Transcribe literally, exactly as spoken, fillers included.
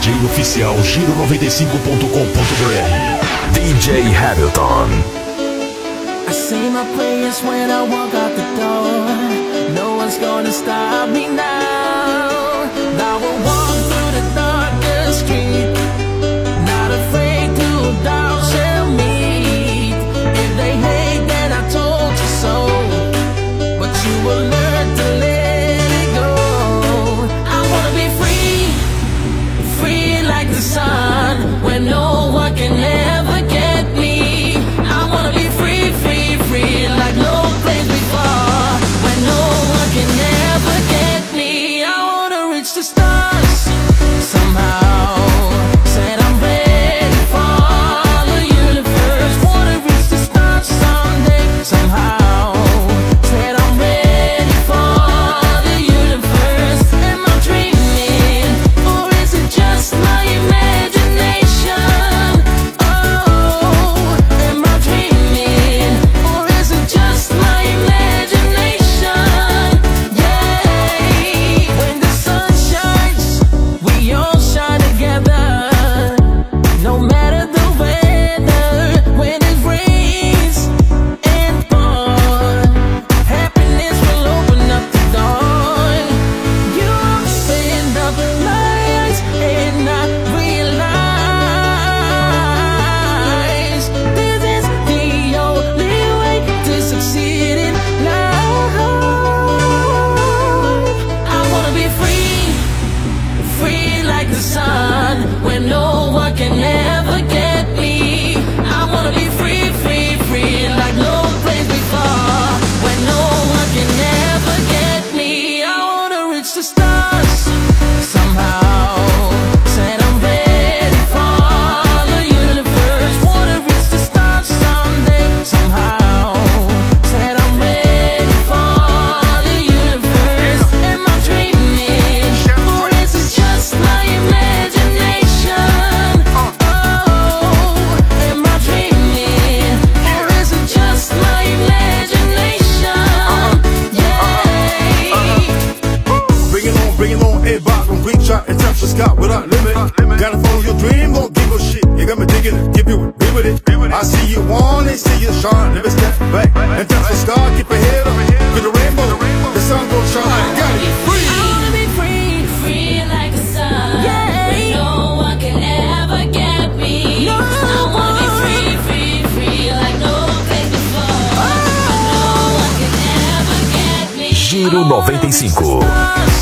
J oficial giro noventa e cinco ponto com ponto br. D J Hamilton. I say my prayers when I walk out the door. No one's gonna stop me now. I will walk through the darkest street, not afraid to doubt shall meet. If they hate, then I told you so, but you will learn to let it go. I wanna be free, free like the sun, where no one can ever get me. I wanna be free, free, free like no place before, where no one can ever get me. I wanna reach the stars somehow. Said I'm ready for the universe. Wanna reach the stars someday, somehow. Said I'm ready for the universe. Am I dreaming, or is it just my imagination? Oh, am I dreaming, or is it just my imagination? Yeah, when the sun shines, we all shine together. No matter the weather, when it rains and pours, happiness will open up the door. You opened up my eyes and I realized this is the only way to succeed in life. I wanna be free, free like the sun, where no one can ever get me. I wanna be free, free, free like no place before, where no one can ever get me. I wanna reach the stars somehow. Said I'm ready for the universe. Wanna reach the stars someday, somehow. Said I'm ready for the universe. Am I dreaming, or is it just my imagination? Oh, am I dreaming, or is it just my imagination? Yeah. Bring it on, bring it on, everybody gon' reach out and touch the sky without limit. Gotta follow your dream, don't give a shit. You got me digging it, give you be with it. I see you want it, see you shine. Never step back and touch the sky, keep your head up. Feel the rainbow, the sun gon' shine. Got it, free. I wanna be free, free like the sun. Yeah. Where no one can ever get me. No. I wanna be free, free, free like no place before. Oh. Where no one can ever get me. Giro noventa e cinco. Stars